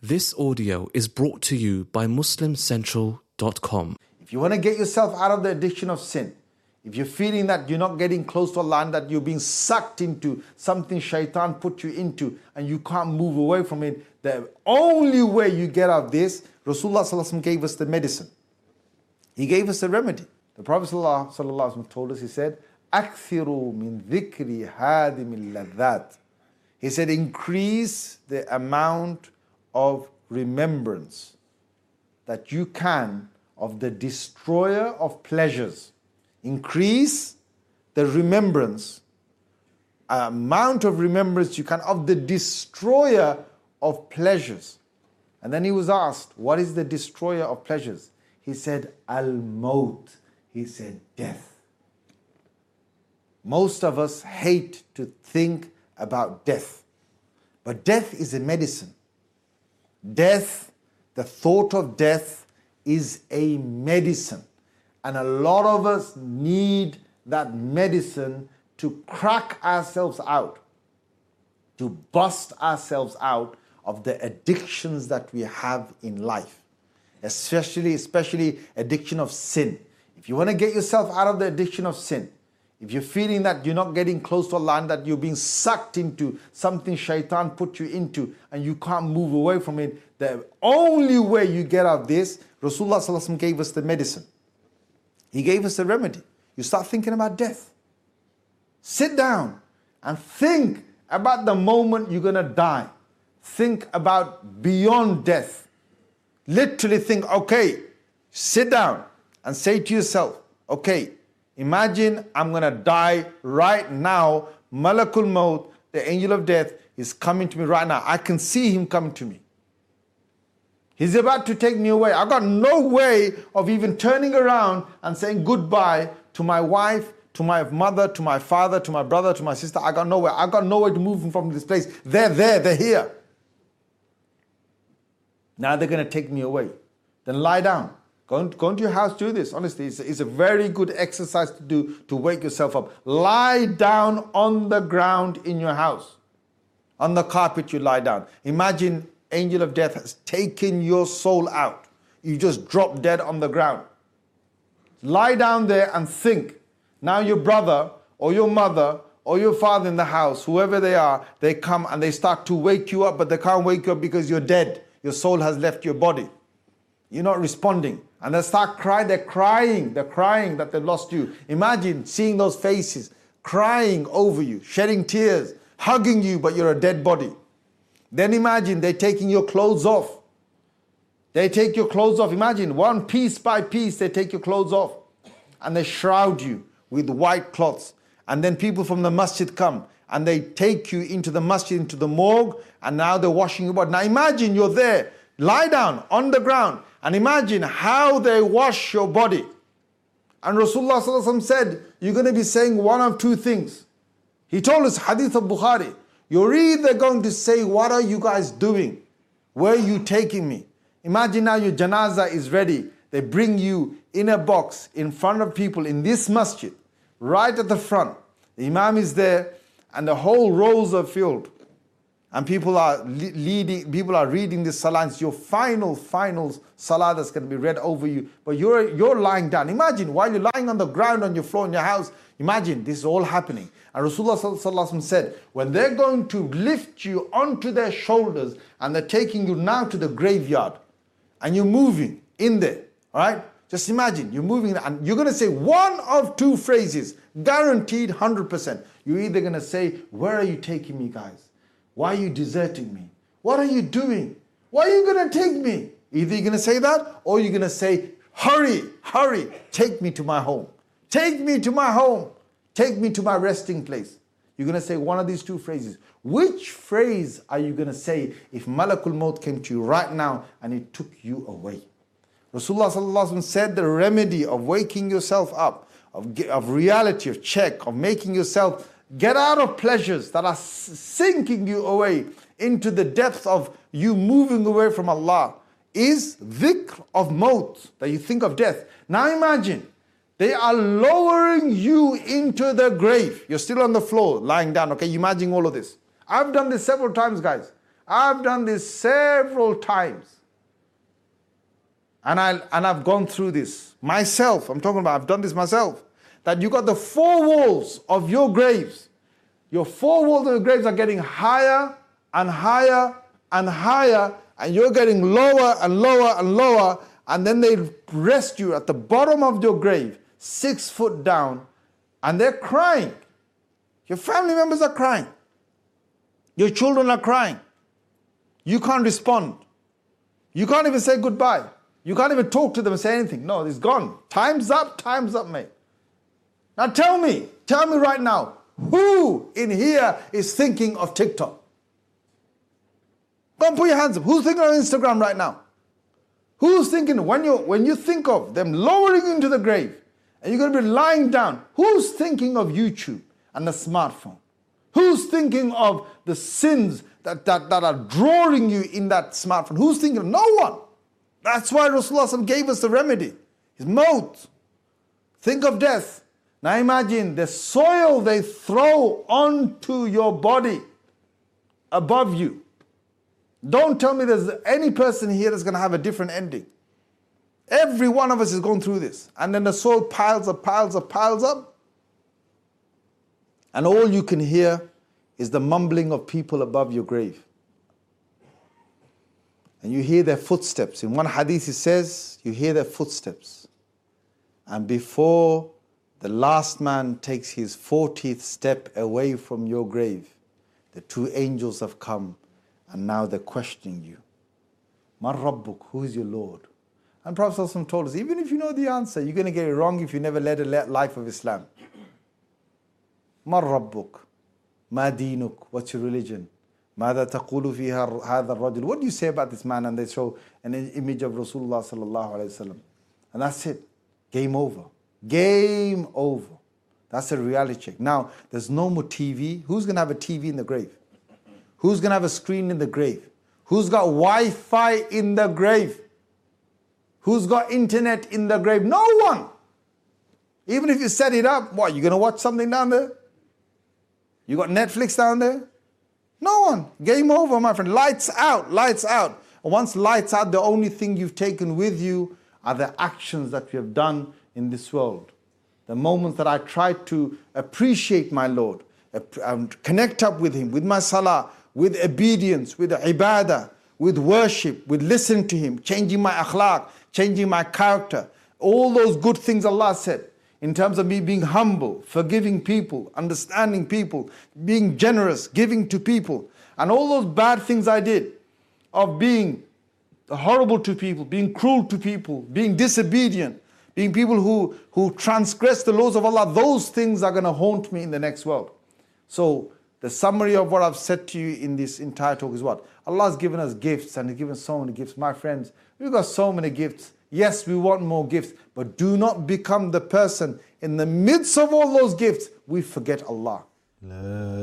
This audio is brought to you by MuslimCentral.com. If you want to get yourself out of the addiction of sin, if you're feeling that you're not getting close to Allah and that you're being sucked into something shaitan put you into and you can't move away from it, the only way you get out of this, Rasulullah ﷺ gave us the medicine. He gave us the remedy. The Prophet ﷺ told us, he said, أَكْثِرُوا مِنْ ذِكْرِ هَادِمِ اللَّذَّاتِ. He said, increase the amount of remembrance that you can of the destroyer of pleasures. Increase the remembrance, amount of remembrance you can of the destroyer of pleasures. And then he was asked, what is the destroyer of pleasures? He said, al-maut. He said, death. Most of us hate to think about death. But death is a medicine. Death, the thought of death is a medicine. And a lot of us need that medicine to crack ourselves out, to bust ourselves out of the addictions that we have in life. Especially addiction of sin. If you want to get yourself out of the addiction of sin, if you're feeling that you're not getting close to Allah and that you're being sucked into something shaitan put you into and you can't move away from it, the only way you get out of this, Rasulullah ﷺ gave us the medicine. He gave us the remedy. You start thinking about death. Sit down and think about the moment you're going to die. Think about beyond death. Literally think, okay, sit down and say to yourself, okay, imagine I'm going to die right now. Malakul Maut, the angel of death, is coming to me right now. I can see him coming to me. He's about to take me away. I got no way of even turning around and saying goodbye to my wife, to my mother, to my father, to my brother, to my sister. I got nowhere. I got nowhere to move from this place. They're here. Now they're going to take me away. Then lie down. Go into your house, do this. Honestly, it's a very good exercise to do to wake yourself up. Lie down on the ground in your house. On the carpet you lie down. Imagine angel of death has taken your soul out. You just drop dead on the ground. Lie down there and think. Now your brother or your mother or your father in the house, whoever they are, they come and they start to wake you up, but they can't wake you up because you're dead. Your soul has left your body. You're not responding. And they start crying. They're crying that they've lost you. Imagine seeing those faces, crying over you, shedding tears, hugging you, but you're a dead body. Then imagine they're taking your clothes off. They take your clothes off. Imagine one piece by piece, they take your clothes off. And they shroud you with white cloths. And then people from the masjid come and they take you into the masjid, into the morgue, and now they're washing your body. Now imagine you're there, lie down on the ground, and imagine how they wash your body. And Rasulullah ﷺ said, you're going to be saying one of two things. He told us, Hadith of Bukhari, you're either going to say, what are you guys doing? Where are you taking me? Imagine now your janazah is ready. They bring you in a box in front of people in this masjid, right at the front. The imam is there and the whole rows are filled. And people are reading this salah. It's your final salah that's going to be read over you. But you're lying down. Imagine while you're lying on the ground on your floor in your house, imagine this is all happening. And Rasulullah said, when they're going to lift you onto their shoulders and they're taking you now to the graveyard and you're moving in there, all right? Just imagine you're moving and you're going to say one of two phrases, guaranteed 100%. You're either going to say, where are you taking me, guys? Why are you deserting me? What are you doing? Why are you going to take me? Either you're going to say that or you're going to say, hurry, take me to my home. Take me to my home. Take me to my resting place. You're going to say one of these two phrases. Which phrase are you going to say if Malakul Maut came to you right now and it took you away? Rasulullah ﷺ said the remedy of waking yourself up, of reality, of check, of making yourself get out of pleasures that are sinking you away into the depths of you moving away from Allah is dhikr of maut, that you think of death. Now imagine, they are lowering you into the grave. You're still on the floor, lying down, okay? Imagine all of this. I've done this several times, guys. I've done this several times. And I've gone through this myself. I'm talking about, I've done this myself. That you got the four walls of your graves. Your four walls of your graves are getting higher and higher and higher, and you're getting lower and lower and lower, and then they rest you at the bottom of your grave, 6 foot down, and they're crying. Your family members are crying. Your children are crying. You can't respond. You can't even say goodbye. You can't even talk to them and say anything. No, it's gone. Time's up, mate. Now tell me right now, who in here is thinking of TikTok? Go and put your hands up. Who's thinking of Instagram right now? Who's thinking, when you think of them lowering you into the grave, and you're going to be lying down, who's thinking of YouTube and the smartphone? Who's thinking of the sins that are drawing you in that smartphone? Who's thinking? No one. That's why Rasulullah gave us the remedy. His maut. Think of death. Now imagine the soil they throw onto your body above you. Don't tell me there's any person here that's going to have a different ending. Every one of us is going through this. And then the soil piles up. And all you can hear is the mumbling of people above your grave. And you hear their footsteps. In one hadith it says, you hear their footsteps. And before the last man takes his 40th step away from your grave, the two angels have come, and now they're questioning you. Man Rabbuk, who is your Lord? And Prophet ﷺ told us, even if you know the answer, you're going to get it wrong if you never led a life of Islam. Man Rabbuk, ma dinuk, what's your religion? ماذا تقول في هذا الرجل? What do you say about this man? And they show an image of Rasulullah sallallahu alaihi wasallam. And that's it. Game over. Game over. That's a reality check. Now, there's no more TV. Who's going to have a TV in the grave? Who's going to have a screen in the grave? Who's got Wi-Fi in the grave? Who's got internet in the grave? No one. Even if you set it up, what, you going to watch something down there? You got Netflix down there? No one. Game over, my friend. Lights out, lights out. And once lights out, the only thing you've taken with you are the actions that you have done in this world. The moments that I tried to appreciate my Lord, connect up with Him, with my salah, with obedience, with ibadah, with worship, with listening to Him, changing my akhlaq, changing my character. All those good things Allah said. In terms of me being humble, forgiving people, understanding people, being generous, giving to people. And all those bad things I did, of being horrible to people, being cruel to people, being disobedient, being people who transgress the laws of Allah, those things are going to haunt me in the next world. So the summary of what I've said to you in this entire talk is what? Allah has given us gifts, and He's given so many gifts. My friends, we've got so many gifts. Yes, we want more gifts, but do not become the person in the midst of all those gifts, we forget Allah.